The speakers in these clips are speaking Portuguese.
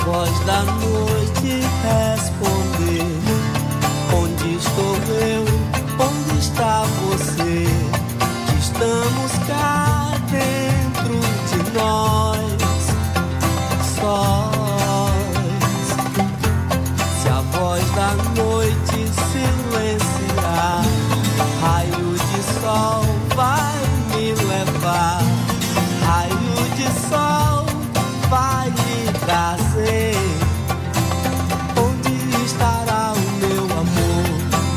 Voz da noite responder: onde estou eu? Onde está você? Estamos cá dentro de nós, sós. Se a voz da noite silenciar, raio de sol vai me levar, raio de sol vai me trazer. Onde estará o meu amor?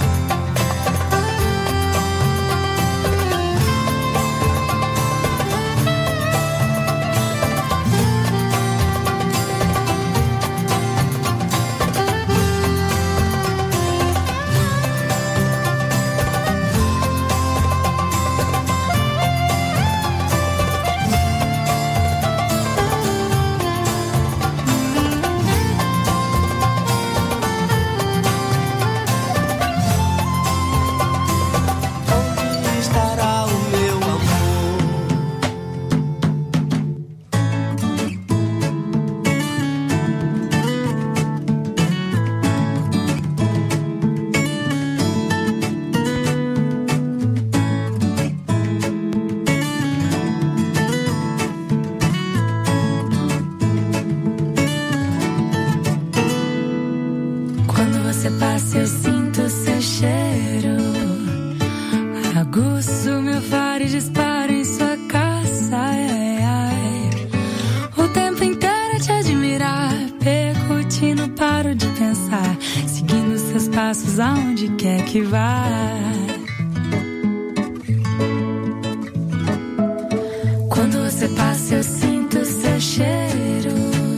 Aonde quer que vá. Quando você passa eu sinto seu cheiro,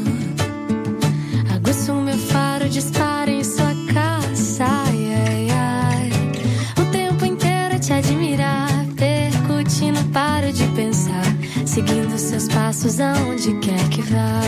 aguço meu faro, disparo em sua casa. Ai, ai, ai. O tempo inteiro te admirar, percutindo, paro de pensar, seguindo seus passos aonde quer que vá.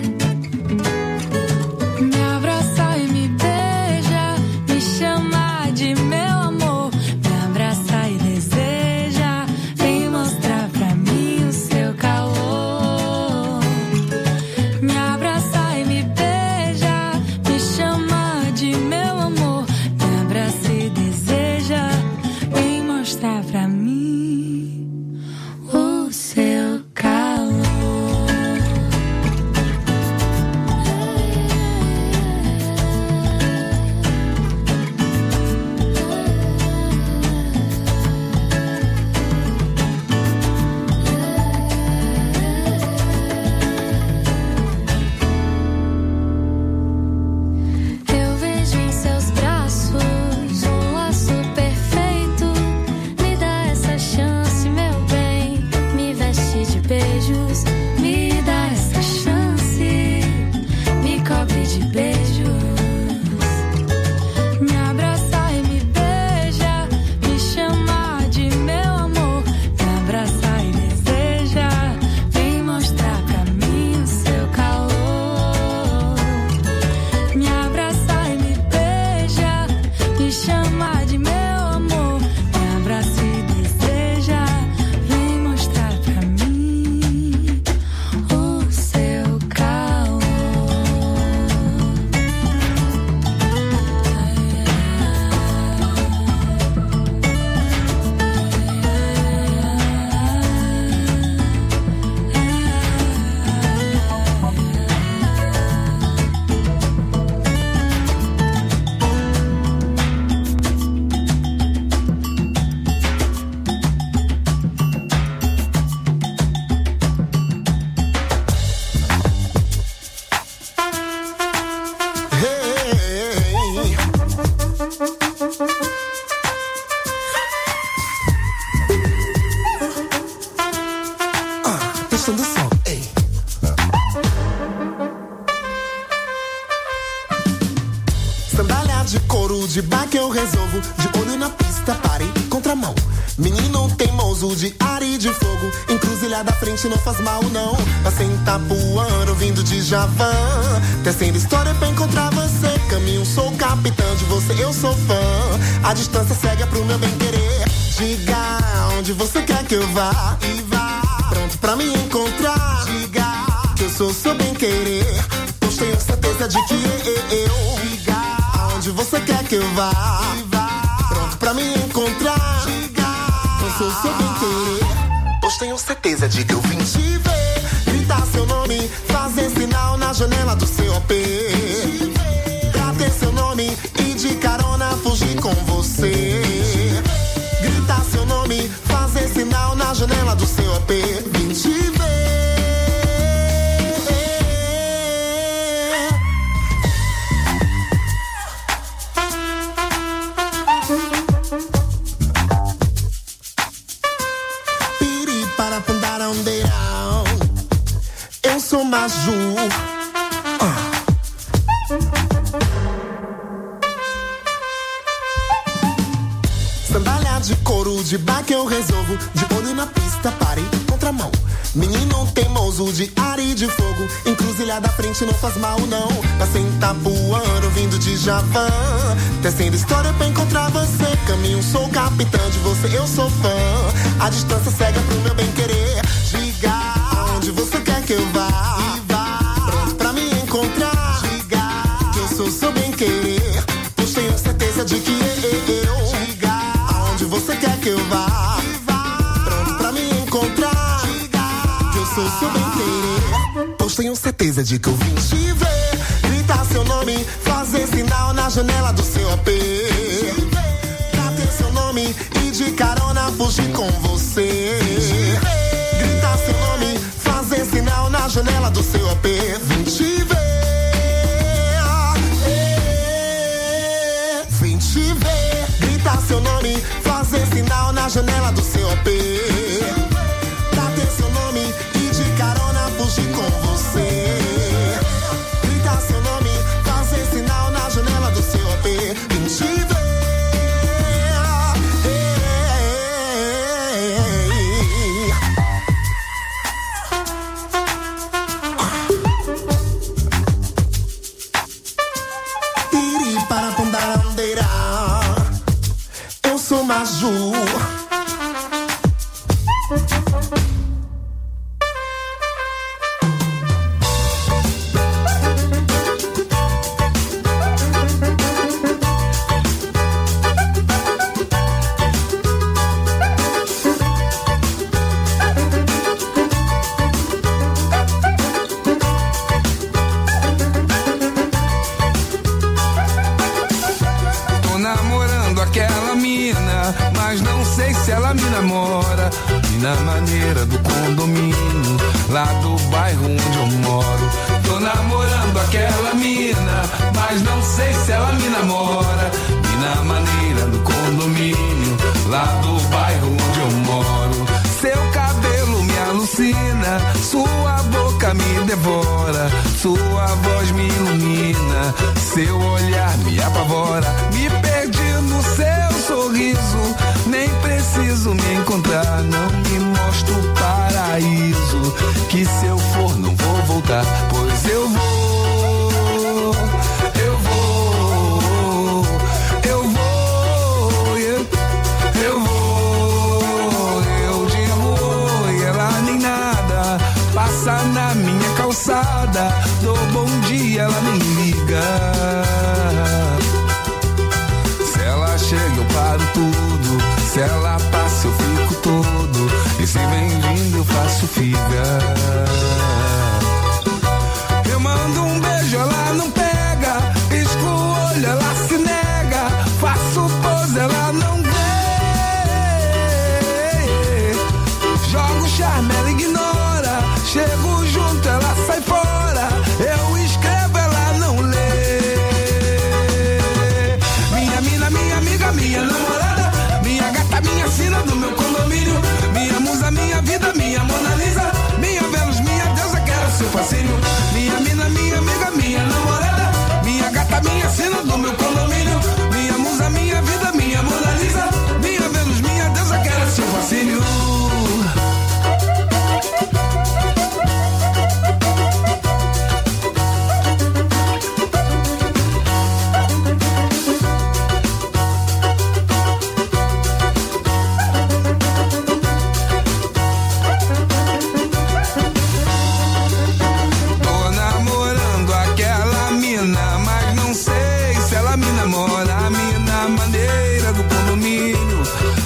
de couro, de baque eu resolvo. De olho na pista, pare, contramão. Menino teimoso, de ar e de fogo. Encruzilhada à frente não faz mal, não. Passei em Itapuã, vindo de Javan. Tecendo história pra encontrar você. Caminho, sou o capitão de você, eu sou fã. A distância cega pro meu bem querer. Diga onde você quer que eu vá. E vá, pronto pra me encontrar. Diga que eu sou seu bem querer. Postei essa certeza de que eu aonde você quer que eu vá, pronto pra me encontrar. Eu sou seu bem querer, pois tenho certeza de que eu vim te ver. Gritar seu nome, fazer sinal na janela do seu AP. Pra ter seu nome e de carona fugir com você. Gritar seu nome, fazer sinal na janela do seu AP. Vim te ver. Piri para Pandarandeirão, eu sou Maju. Sandália de couro, de baque eu resolvo. De olho na pista, pare, contramão. Menino teimoso, de ar e de fogo. Encruzilhada à frente não faz mal não. Passei em Tabuano, vindo de Javã. Tecendo história pra encontrar você. Caminho, sou capitã de você, eu sou fã. A distância cega pro meu bem querer. Diga aonde você quer que eu vá. Pronto pra me encontrar. Diga que eu sou seu bem querer, pois tenho certeza de que eu você quer que eu vá, pronto pra me encontrar. Que eu sou seu bem querer, pois tenho certeza de que eu vim te ver. Gritar seu nome, fazer sinal na janela do seu AP. Pra ter seu nome e de carona fugir com você. Gritar seu nome, fazer sinal na janela do seu AP. Vim te ver. Vim te ver. Gritar seu nome, fazer sinal na janela do seu AP. Pra ter seu nome e de carona fugir com você. Gritar seu nome, fazer sinal na janela do seu AP. Vim te ver. Piri para Pandarandeira, eu sou Maju. Tô namorando aquela mina, mas não sei se ela me namora. E na maneira do condomínio, lá do bairro onde eu moro. Tô namorando aquela mina, mas não sei se ela me namora. E na maneira do condomínio, lá do bairro onde eu moro. Seu cabelo me alucina, sua boca me devora, sua voz me ilumina, seu olhar me apavora. Me perdi no seu sorriso, nem preciso me encontrar. Não me mostra o paraíso, que se eu for não vou voltar. Pois eu vou, eu vou, eu vou, eu vou. Eu digo oi, ela nem nada, passa na minha calçada. Dou bom dia, ela nem liga. Se ela chega eu paro tudo, se ela passa eu fico todo, e se vem vindo eu faço figa. Eu mando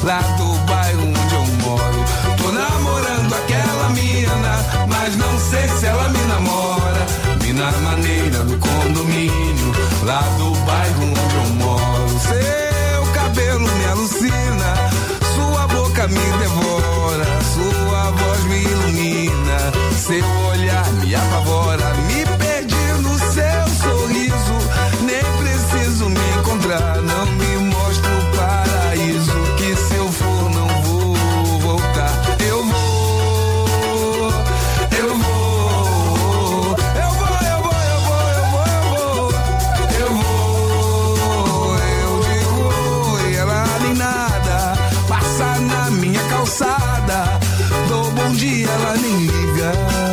lá do bairro onde eu moro. Tô namorando aquela mina, mas não sei se ela me namora. Mina maneira do condomínio, lá do bairro onde eu moro. Seu cabelo me alucina, sua boca me devora, sua voz me ilumina, seu olhar me apavora. Me perdi no seu sorriso, nem preciso me encontrar. Não me mostra o paraíso, que se eu for não vou voltar. Eu vou, eu vou, eu vou, eu vou, eu vou, eu vou, eu vou, eu digo oi, ela nem nada, passa na minha calçada, dou bom dia, ela nem liga.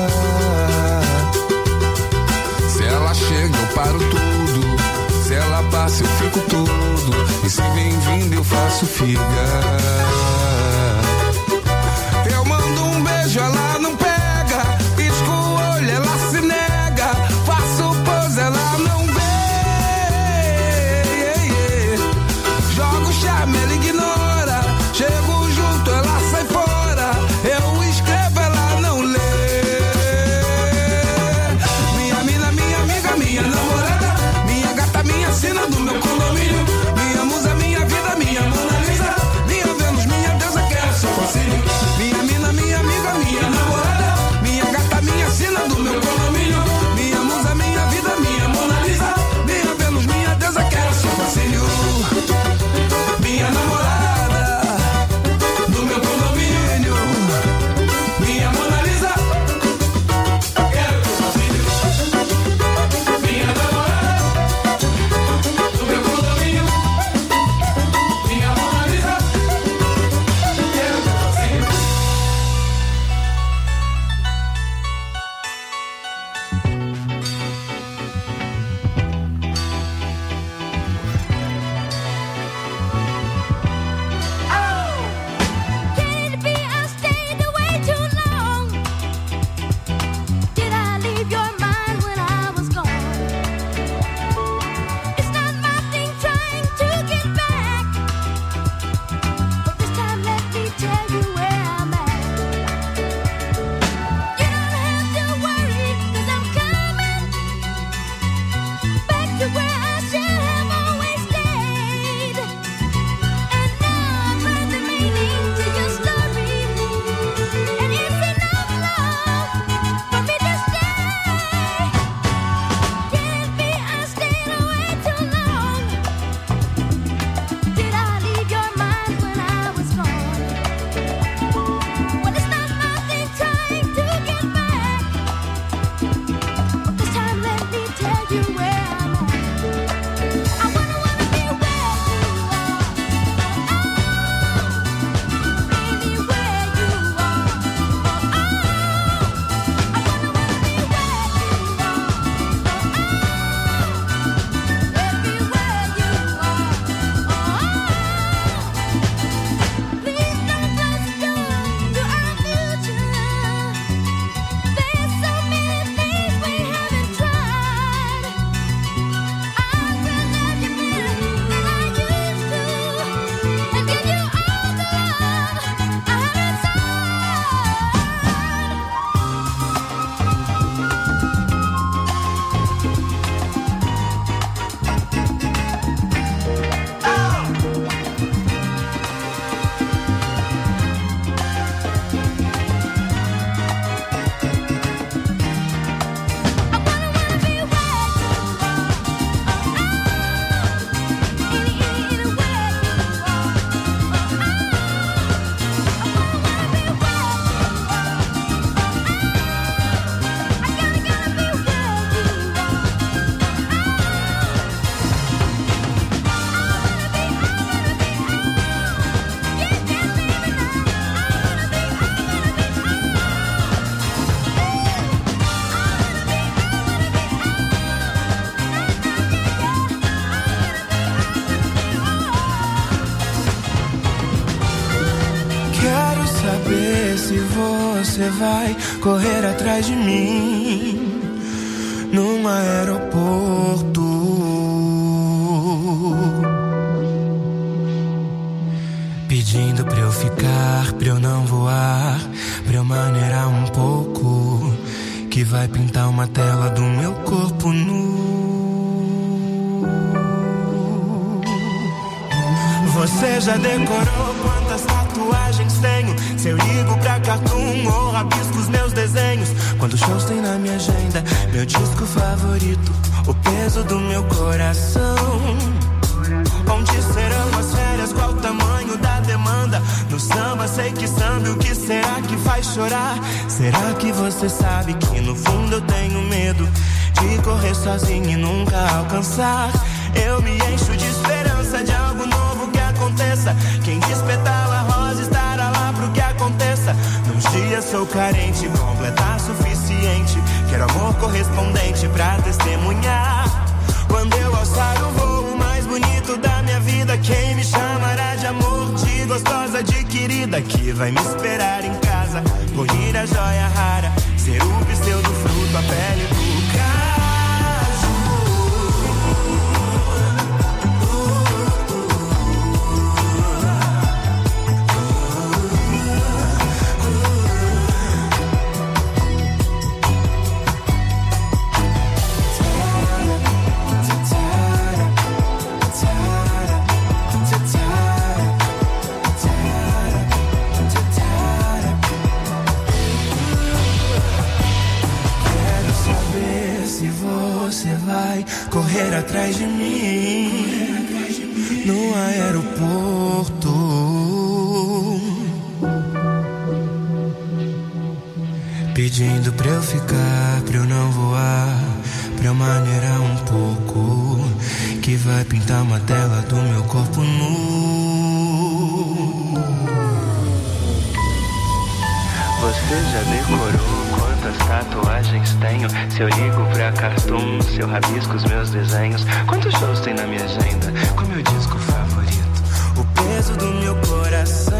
Se ela chega eu paro tudo, se ela passa eu fico todo, e se vem vindo eu faço figa. Eu mando um beijo, ela não pega, pisco o olho, ela se nega, faço pose, ela não vê. Jogo charme, ela ignora, chego junto, ela sai fora, eu escrevo, ela não lê. Minha mina, minha amiga, minha namorada, minha gata, minha sina do meu condomínio, minha musa, minha vida, minha Mona Lisa, minha Vênus, minha deusa, quero seu conselho. Minha mina, minha amiga, minha namorada, minha gata, minha sina do meu condomínio, minha musa, minha vida, minha Mona Lisa, minha Vênus, minha deusa, quero seu conselho. Minha namorada do meu condomínio, minha Mona Lisa, quero seu conselho. Minha namorada do meu condomínio, minha Mona Lisa, quero seu conselho. Can it be I stayed away too long? Did I leave your mind when I was gone? It's not my thing trying to get back, but this time let me tell you where I'm at. You don't have to worry, 'cause I'm coming back to where I should have always stayed. And now I've heard the meaning to your story, and it's enough love for me to stay. Can it be I stayed away too long? Did I leave your mind when I was gone? Well, it's not my thing trying to get back, but this time let me tell you where I'm at. I wanna be where you are. Baby, where you are. I wanna be where you are. Baby, where you are. Please don't close the door to our future. There's so many things we haven't tried. I will love you better than I used to, and give you all the love I have Quero saber se você vai correr atrás de mim num aeroporto. Pedindo vai pintar uma tela do meu corpo nu. Você já decorou quantas tatuagens tenho? Se eu ligo pra Cartoon ou rabisco os meus desenhos? Quantos shows tem na minha agenda? Meu disco favorito, o peso do meu coração. Onde serão as férias? Qual o tamanho da demanda? No samba sei que samba, o que será que faz chorar? Será que você sabe que no fundo eu tenho medo de correr sozinho e nunca alcançar? Eu me encho de esperança de algo novo que aconteça. Quem despetala a rosa estará lá pro que aconteça. Nos dias sou carente, completar suficiente. Quero amor correspondente pra testemunhar. Quando eu alçar o voo mais bonito da minha vida, quem me chamará de amor, de gostosa, de querida? Que vai me esperar em casa, polir a joia rara, ser o pseudo fruto, a pele do caso. Correr atrás de mim no aeroporto, pedindo pra eu ficar, pra eu não voar, pra eu maneirar um pouco, que vai pintar uma tela do meu corpo nu. Você já decorou quantas tatuagens tenho? Se eu ligo pra Cartoon, se eu rabisco os meus desenhos? Quantos shows tem na minha agenda? Com meu disco favorito, o peso do meu coração.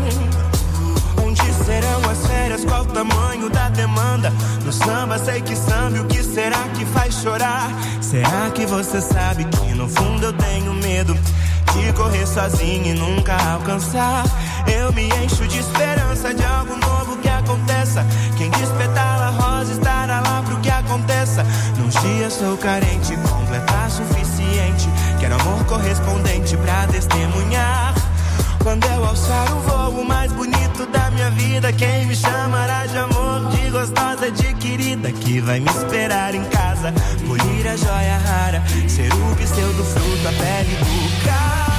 Onde serão as férias? Qual o tamanho da demanda? No samba sei que samba, o que será que faz chorar? Será que você sabe que no fundo eu tenho medo de correr sozinho e nunca alcançar? Eu me encho de esperança de algo novo que aconteça. Quem despetala a rosa estará lá pro que aconteça. Nos dias sou carente, completar suficiente. Quero amor correspondente pra testemunhar. Quando eu alçar o voo mais bonito da minha vida, quem me chamará de amor, de gostosa, de querida? Que vai me esperar em casa, polir a joia rara, ser o pseudo fruto, a pele do caso.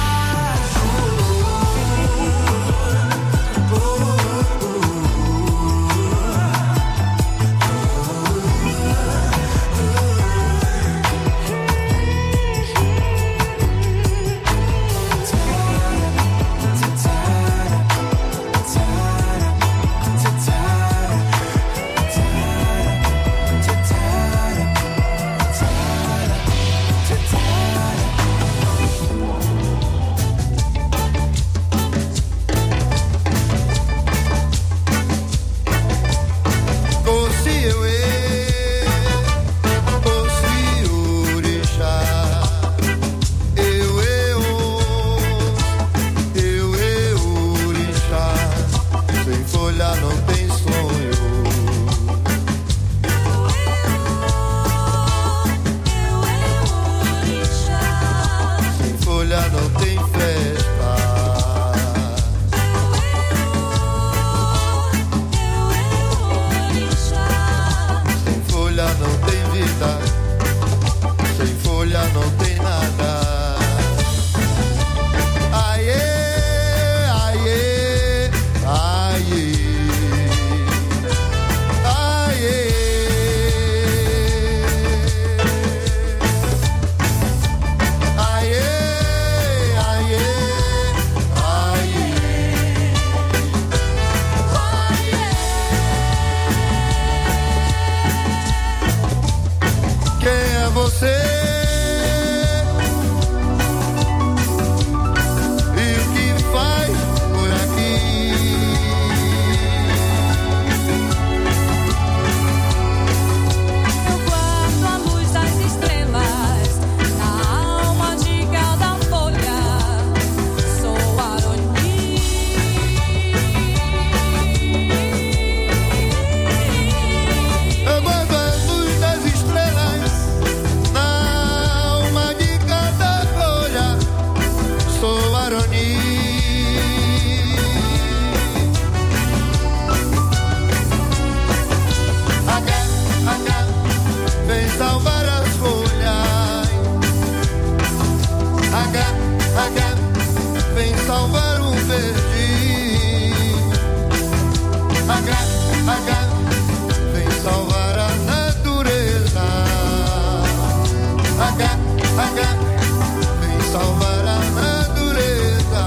Você vem salvar o verdinho. Vem salvar a natureza. Vem salvar a natureza.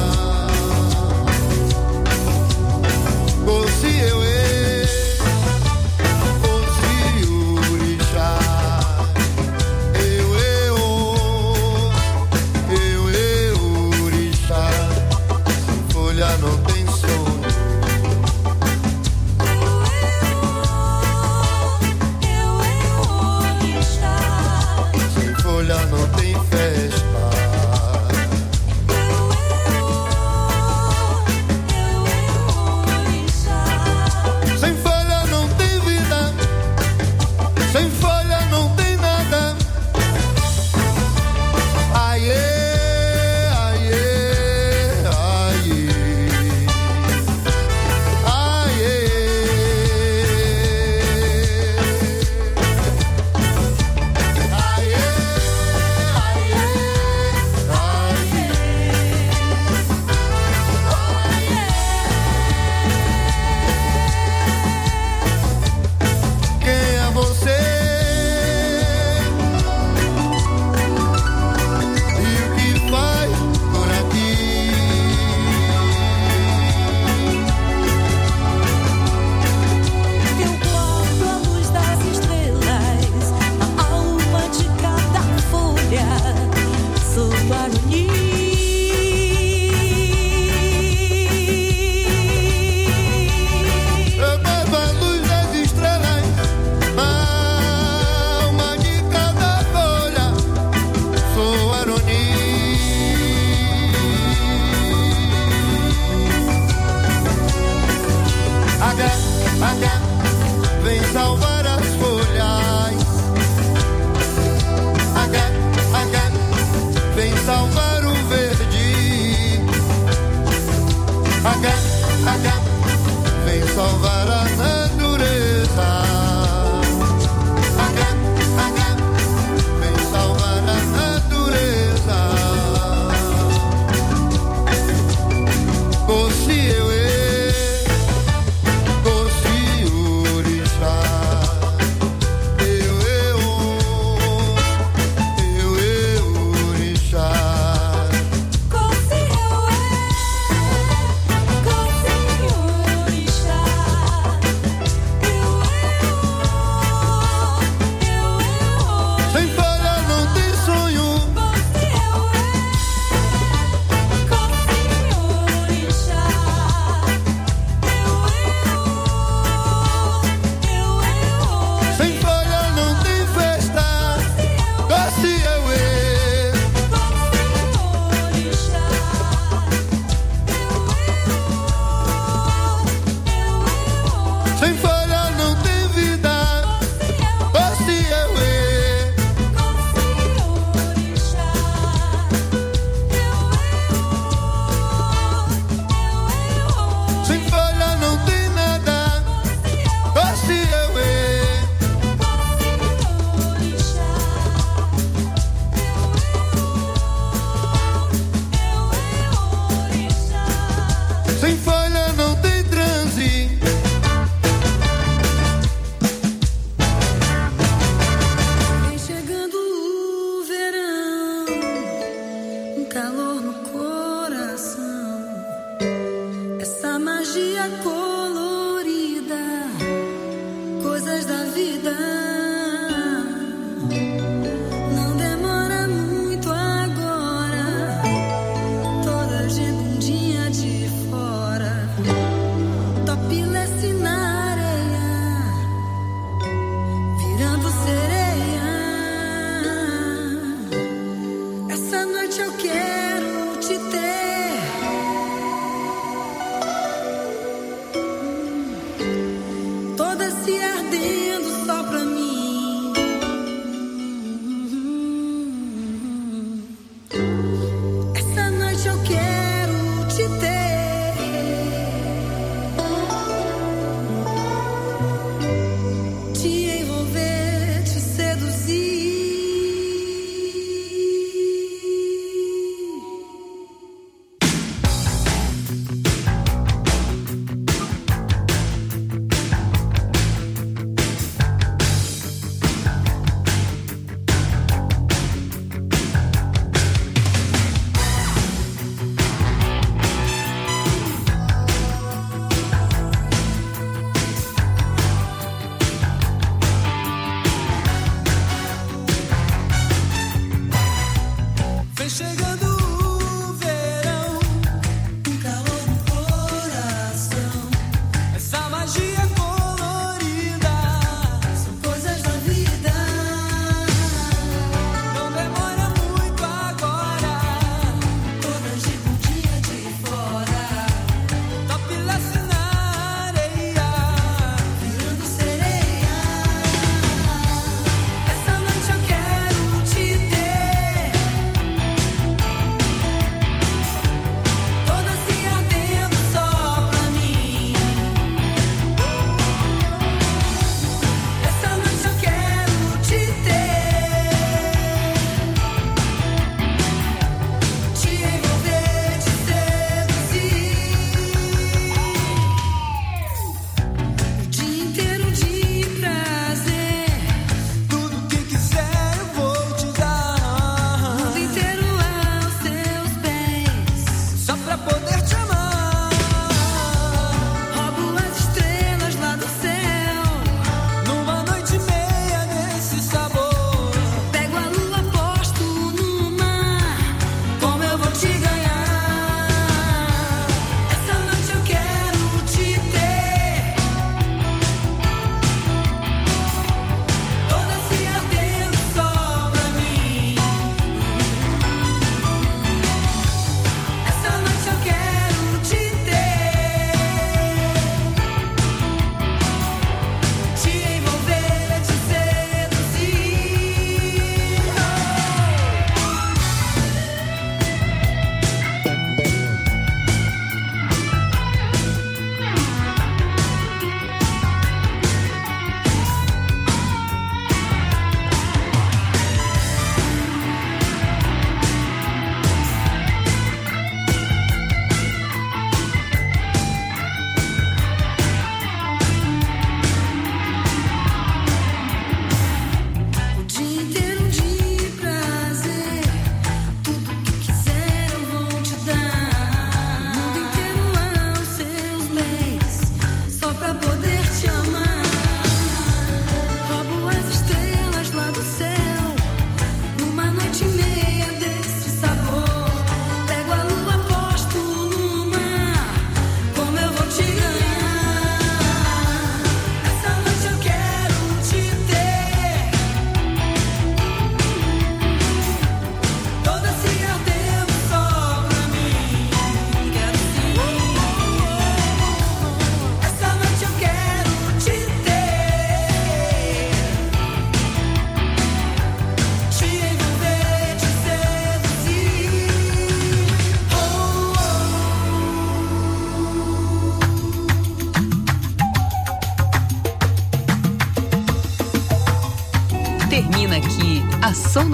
Fosse eu, fosse orixá. Eu, orixá. Folha não tem sono. Sem folha não tem festa.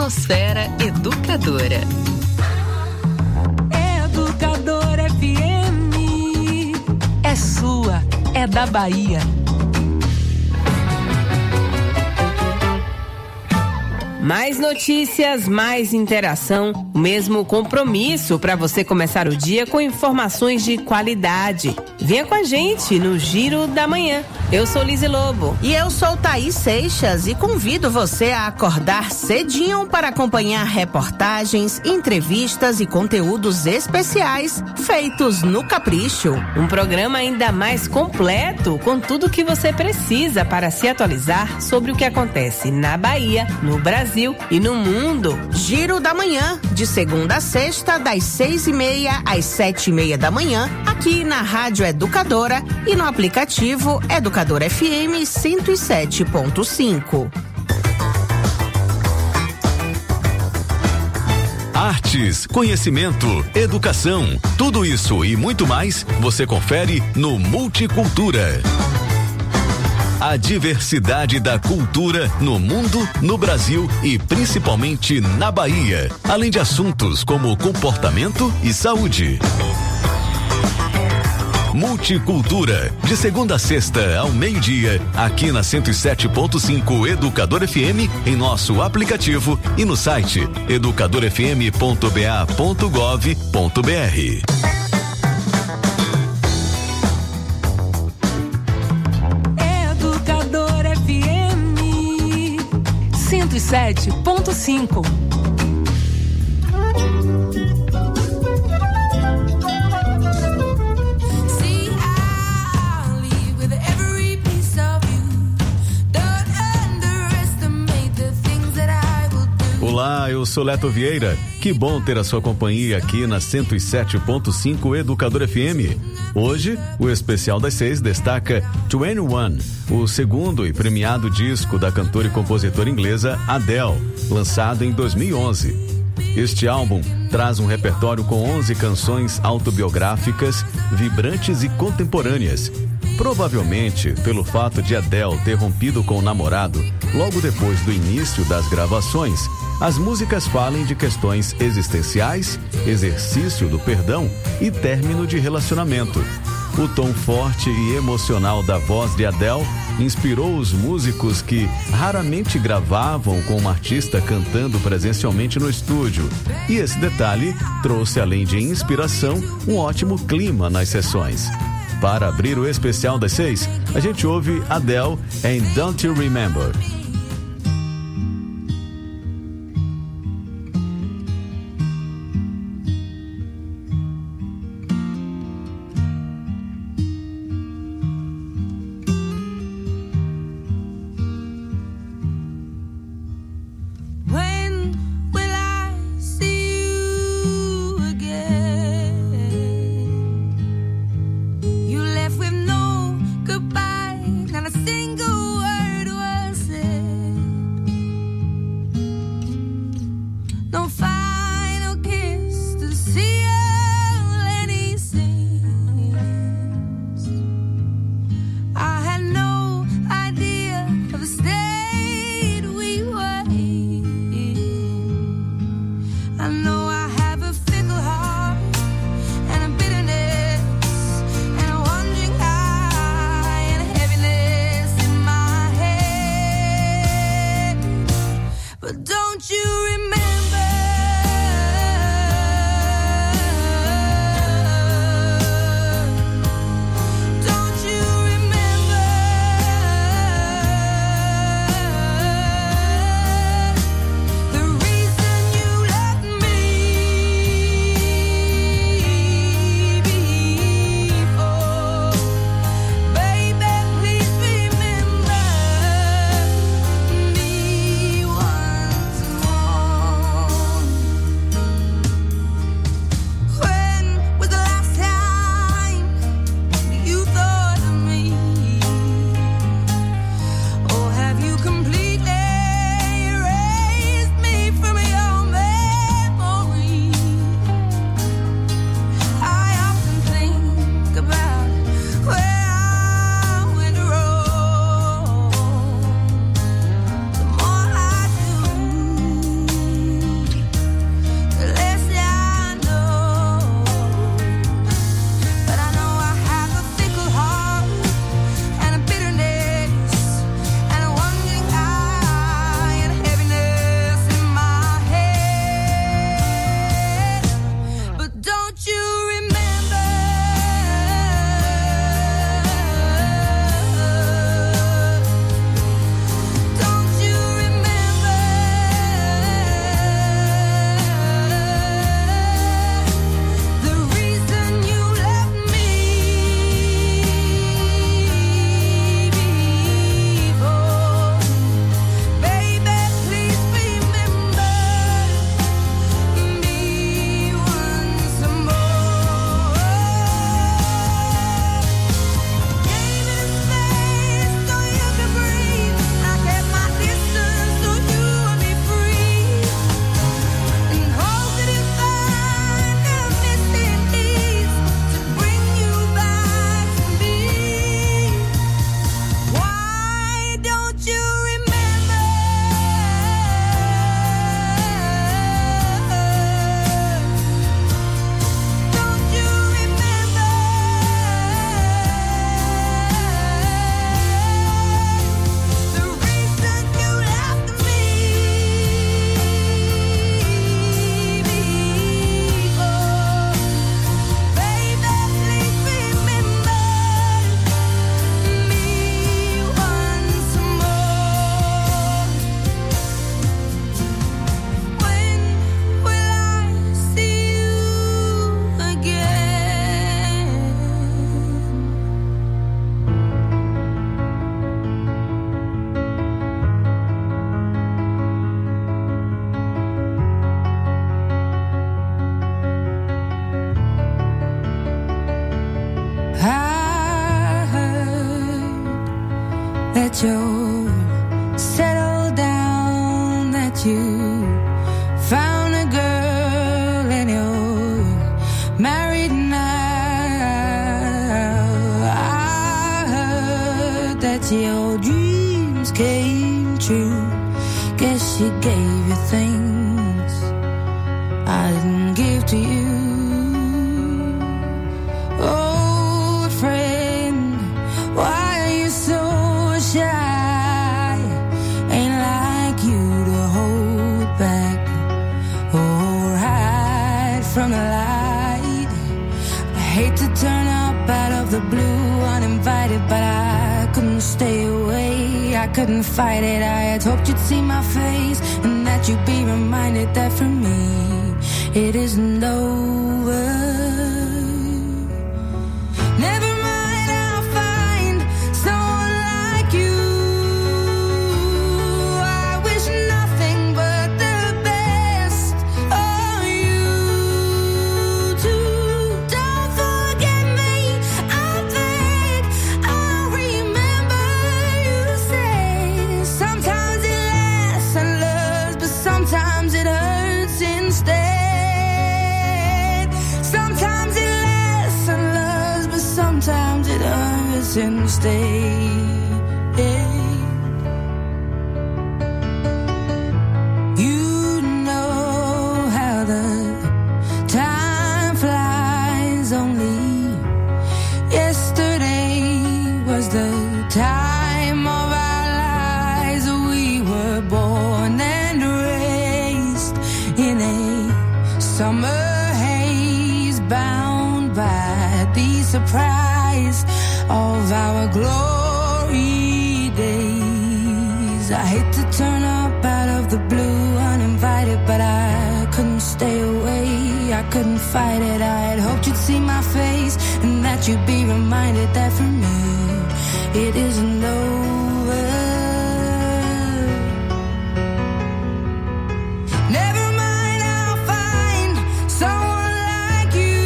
Atmosfera Educadora. Educadora FM. É sua, é da Bahia. Mais notícias, mais interação, o mesmo compromisso para você começar o dia com informações de qualidade. Venha com a gente no Giro da Manhã. Eu sou Lise Lobo. E eu sou Thaís Seixas e convido você a acordar cedinho para acompanhar reportagens, entrevistas e conteúdos especiais feitos no Capricho. Um programa ainda mais completo, com tudo que você precisa para se atualizar sobre o que acontece na Bahia, no Brasil e no mundo. Giro da Manhã, de segunda a sexta, das 6h30 às 7h30 da manhã, aqui na Rádio Educadora e no aplicativo Educadora FM 107.5. Artes, conhecimento, educação, tudo isso e muito mais você confere no Multicultura. A diversidade da cultura no mundo, no Brasil e principalmente na Bahia, além de assuntos como comportamento e saúde. Multicultura, de segunda a sexta ao meio-dia, aqui na 107.5 Educador FM, em nosso aplicativo e no site educadorfm.ba.gov.br. Educador FM 107.5. Olá, eu sou Leto Vieira. Que bom ter a sua companhia aqui na 107.5 Educador FM. Hoje, o especial das 6 destaca 21, o segundo e premiado disco da cantora e compositora inglesa Adele, lançado em 2011. Este álbum traz um repertório com 11 canções autobiográficas, vibrantes e contemporâneas. Provavelmente, pelo fato de Adele ter rompido com o namorado logo depois do início das gravações, as músicas falam de questões existenciais, exercício do perdão e término de relacionamento. O tom forte e emocional da voz de Adele inspirou os músicos que raramente gravavam com uma artista cantando presencialmente no estúdio. E esse detalhe trouxe, além de inspiração, um ótimo clima nas sessões. Para abrir o especial das 6, a gente ouve Adele em Don't You Remember. gave you things I didn't give to you. Old friend, why are you so shy? Ain't like you to hold back or hide from the light. I hate to turn up out of the blue uninvited, but I couldn't stay away. I couldn't fight it. I had hoped you'd see my face and that you'd be reminded that for me it isn't over. Never mind, I'll find someone like you. I wish nothing but the best of you too. Don't forget me, I beg. I'll remember you say sometimes it lasts and loves, but sometimes it hurts instead. Sometimes it lasts and loves, but sometimes it hurts instead. You know how the time flies. Only yesterday was the time of our lives. We were born and raised in a summer haze, bound by the surprise of our glory days. I hate to turn up out of the blue uninvited, but I couldn't stay away. I couldn't fight it. I had hoped you'd see my face and that you'd be reminded that for me it isn't over. Never mind, I'll find someone like you.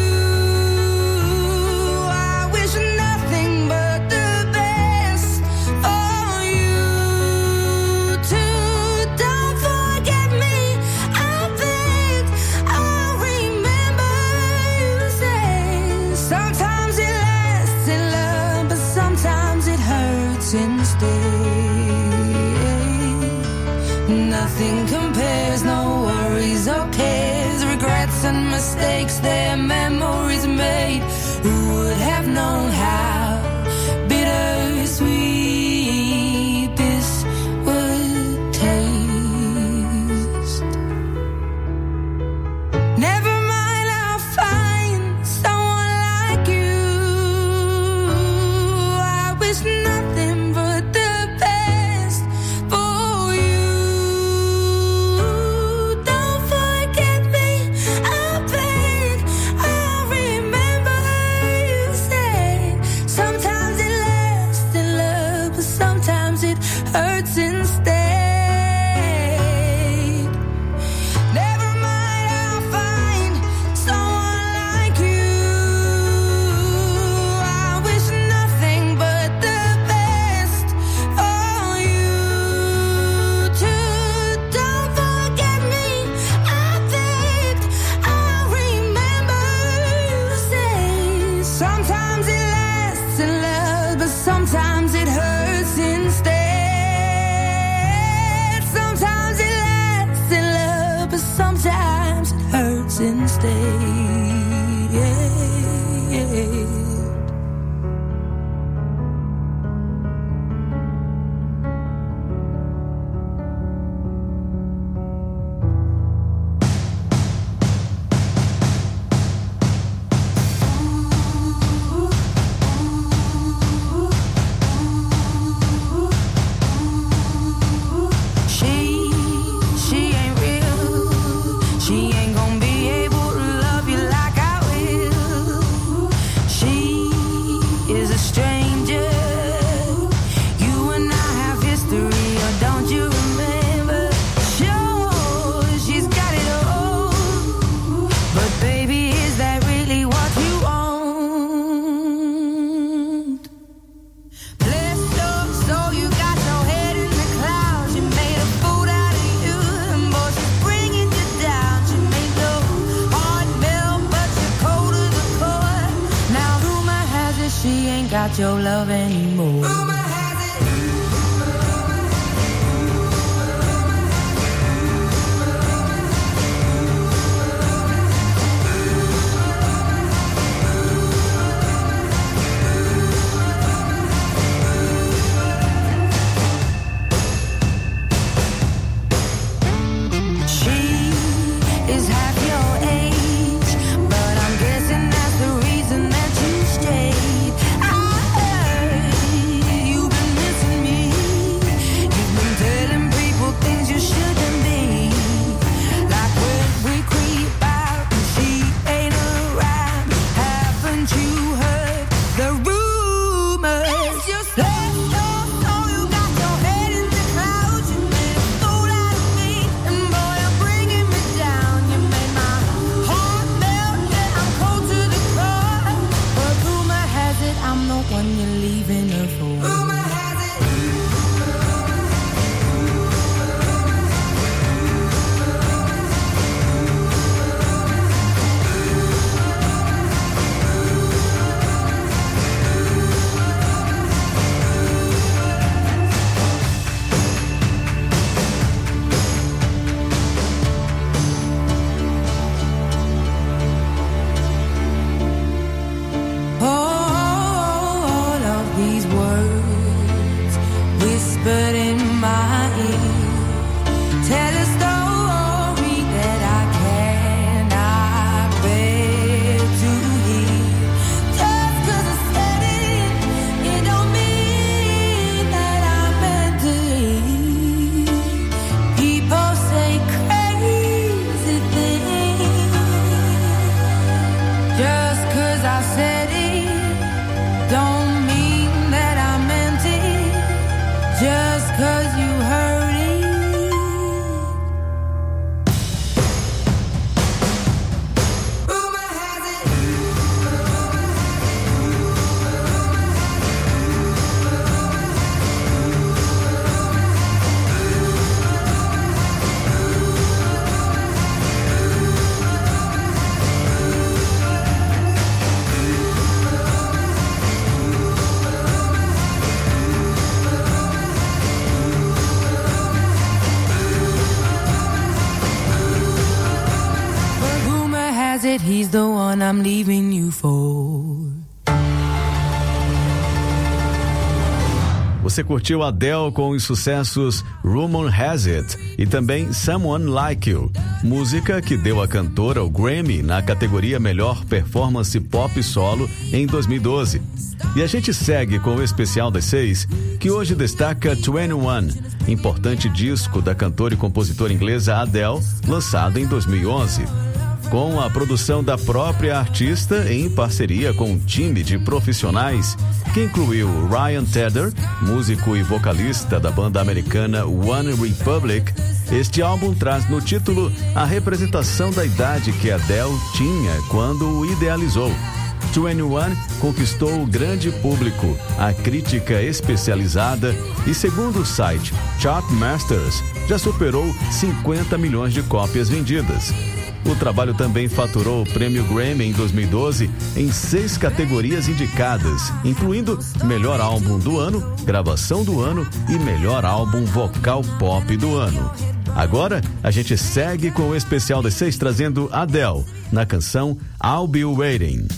I wish nothing but the best for you too. Don't forget me, I beg. I'll remember you say sometimes it lasts in love, but sometimes it hurts instead. Nothing compares, no worries or cares, regrets and mistakes, their memories made. Who would have known how bittersweet this would taste? Never mind, I'll find someone like you. I wish nothing but the best for you. Don't forget me, I beg. I'll remember you say sometimes it lasts in love, but sometimes it hurts instead. Never mind, I'll find someone like you. I wish nothing but the best for you too. Don't forget me, I beg. I'll remember you say sometimes it lasts in love, but sometimes it hurts instead. Sometimes it lasts in love, but sometimes it hurts instead. She ain't real. She ain't gonna be able to love you like I will. She is a stranger. You and I have history, or don't you remember? Sure, she's got it all, but baby, is that really what you want? Blessed up, so you got your head in the clouds. You made a fool out of you, and boy, she's bringing you down. She made your heart melt, but you're cold to the core. Now rumor has it she ain't got your love anymore. Rumor has it. that he's the one I'm leaving you for. Você curtiu Adele com os sucessos Rumor Has It e também Someone Like You, música que deu à cantora o Grammy na categoria Melhor Performance Pop Solo em 2012. E a gente segue com o especial das 6, que hoje destaca 21, importante disco da cantora e compositora inglesa Adele, lançado em 2011. Com a produção da própria artista em parceria com um time de profissionais que incluiu Ryan Tedder, músico e vocalista da banda americana One Republic, este álbum traz no título a representação da idade que Adele tinha quando o idealizou. 21 conquistou o grande público, a crítica especializada e, segundo o site Chartmasters, já superou 50 milhões de cópias vendidas. O trabalho também faturou o prêmio Grammy em 2012 em 6 categorias indicadas, incluindo Melhor Álbum do Ano, Gravação do Ano e Melhor Álbum Vocal Pop do Ano. Agora, a gente segue com o especial das 6 trazendo Adele, na canção I'll Be Waiting.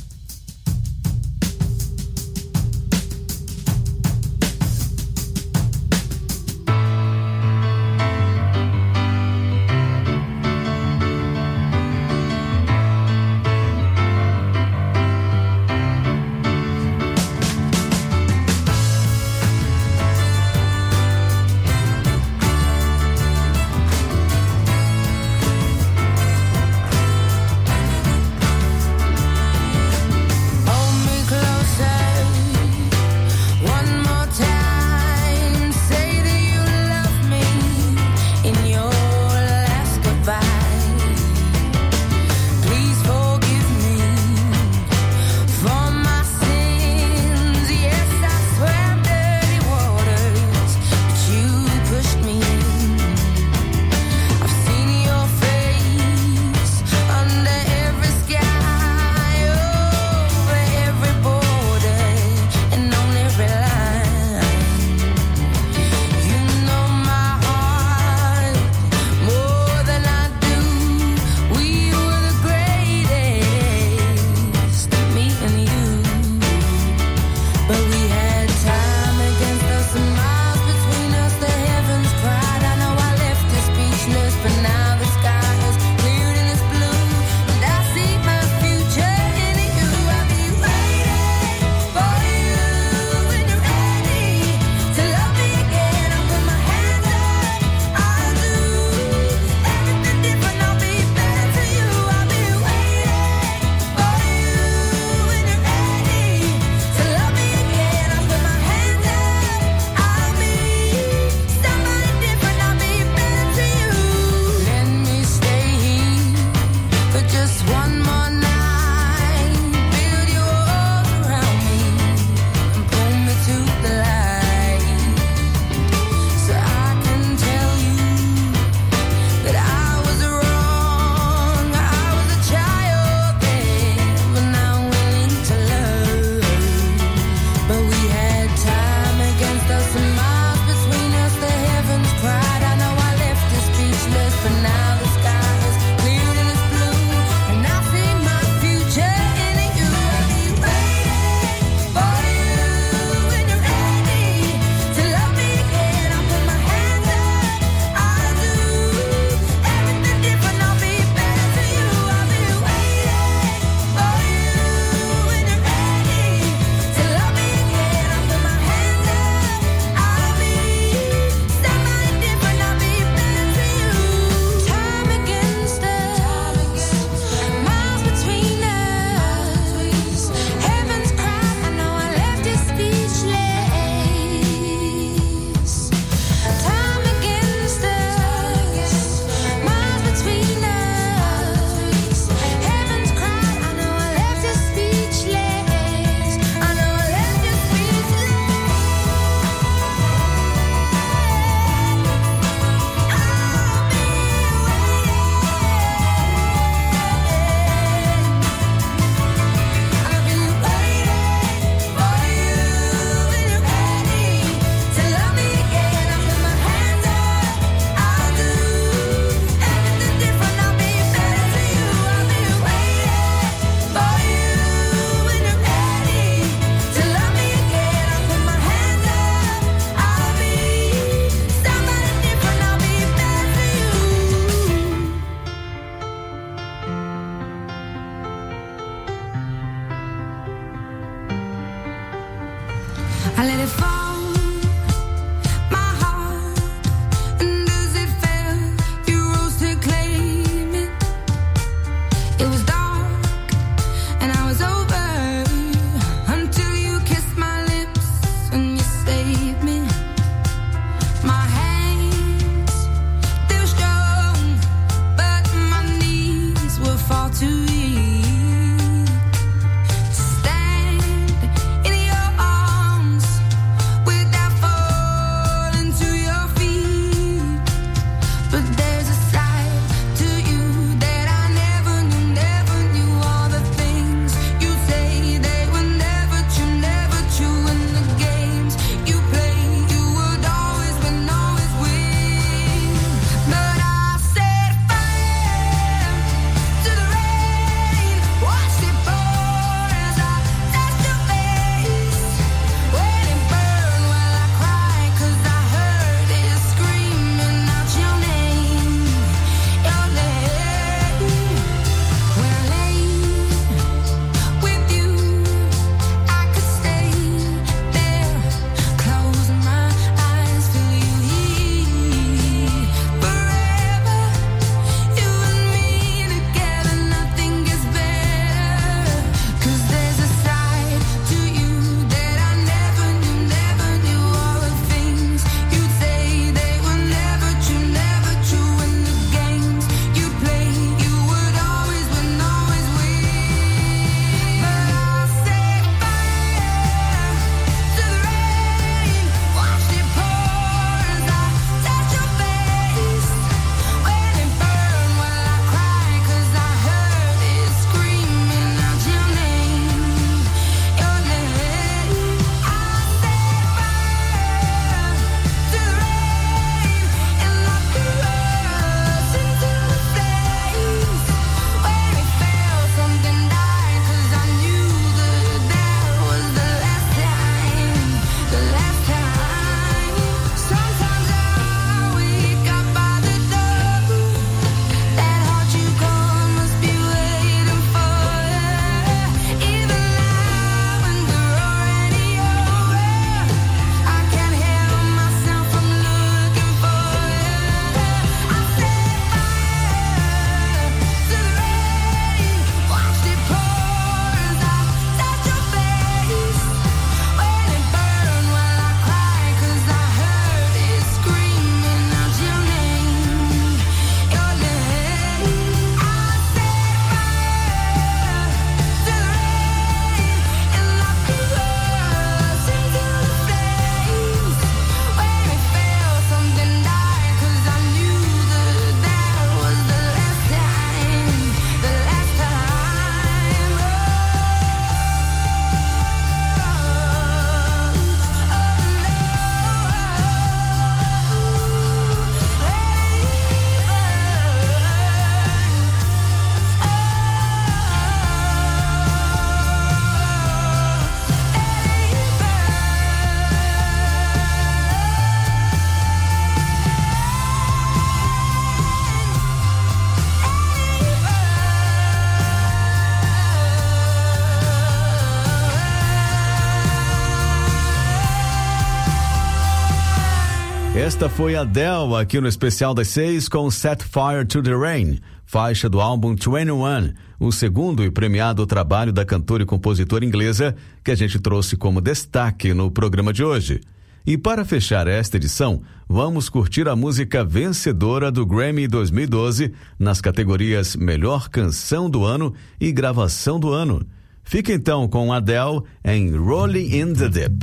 Esta foi a Adele aqui no Especial das 6 com Set Fire to the Rain, faixa do álbum 21, o segundo e premiado trabalho da cantora e compositora inglesa que a gente trouxe como destaque no programa de hoje. E para fechar esta edição, vamos curtir a música vencedora do Grammy 2012 nas categorias Melhor Canção do Ano e Gravação do Ano. Fica então com Adele em Rolling in the Deep.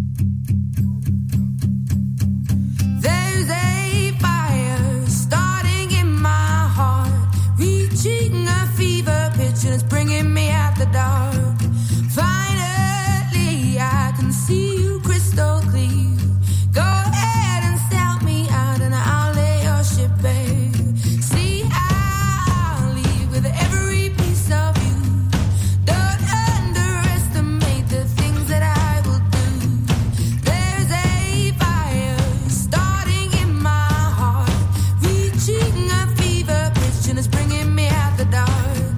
It's bringing me out the dark. Finally, I can see you crystal clear. Go ahead and sell me out, and I'll lay your ship bare. See, I'll leave with every piece of you. Don't underestimate the things that I will do. There's a fire starting in my heart, reaching a fever pitch, and it's bringing me out the dark.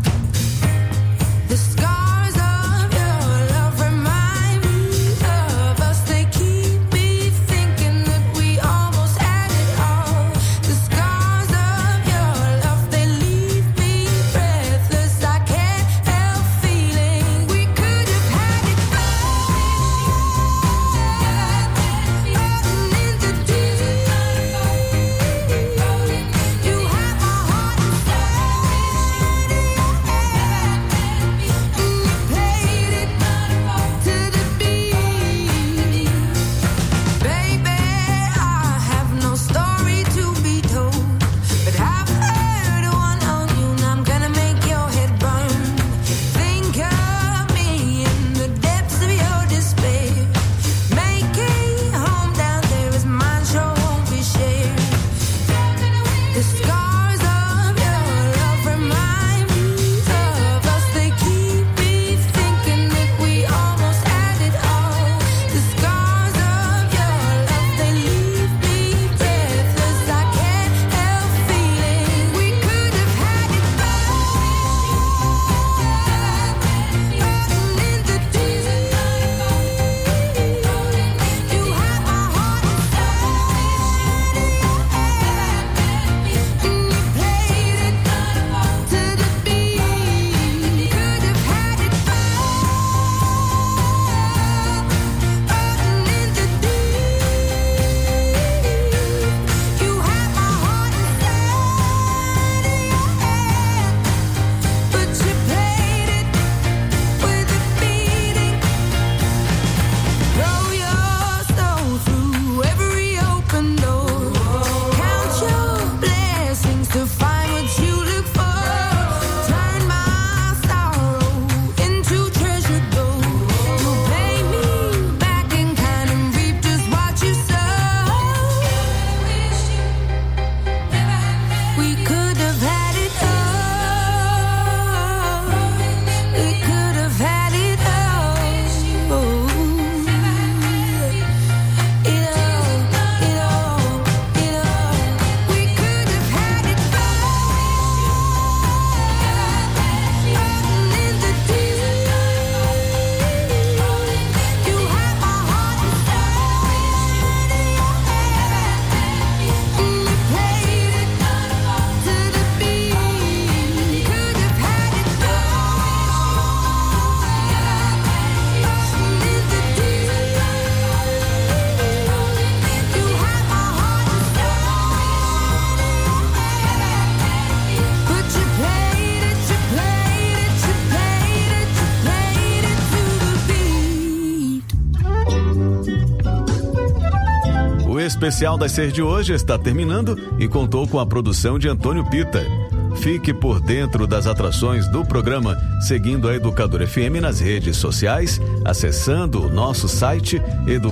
O Especial das 6 de hoje está terminando e contou com a produção de Antônio Pita. Fique por dentro das atrações do programa, seguindo a Educadora FM nas redes sociais, acessando o nosso site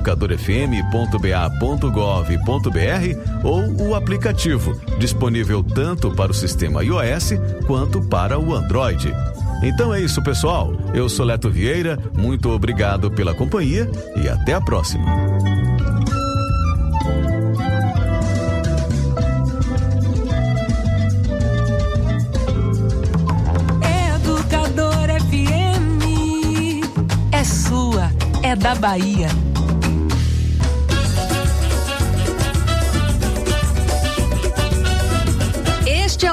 educadorfm.ba.gov.br ou o aplicativo, disponível tanto para o sistema iOS quanto para o Android. Então é isso, pessoal. Eu sou Leto Vieira, muito obrigado pela companhia e até a próxima. Educadora FM é sua, é da Bahia.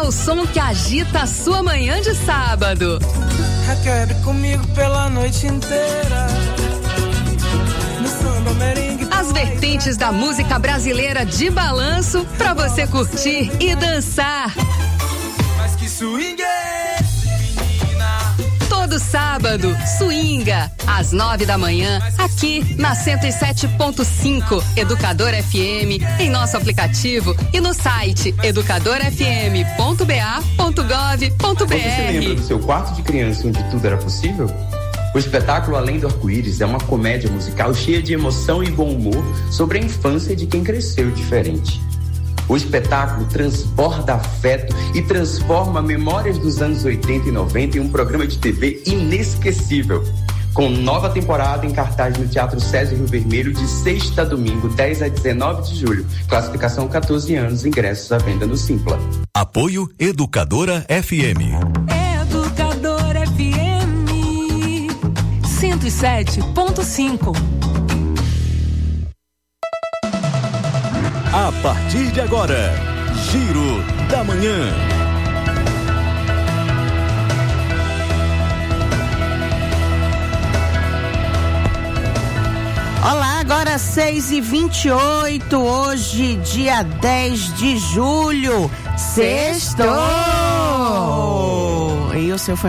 o som que agita a sua manhã de sábado. Quer comigo pela noite inteira. No samba, merengue. As vertentes da música brasileira de balanço pra você curtir e dançar. Mas que swing é esse, menina? Todo sábado, swinga, às 9 da manhã, aqui na 107.5 Educador FM, em nosso aplicativo e no site educadorfm.ba.gov.br. Você lembra do seu quarto de criança onde tudo era possível? O espetáculo Além do Arco-Íris é uma comédia musical cheia de emoção e bom humor sobre a infância de quem cresceu diferente. O espetáculo transborda afeto e transforma memórias dos anos 80 e 90 em um programa de TV inesquecível. Com nova temporada em cartaz no Teatro César Rio Vermelho de sexta a domingo, 10 a 19 de julho. Classificação 14 anos, ingressos à venda no Simpla. Apoio Educadora FM. Educadora FM 107.5. A partir de agora, Giro da Manhã. Olá, agora 6h28, hoje, dia 10 de julho. Sextou! E o seu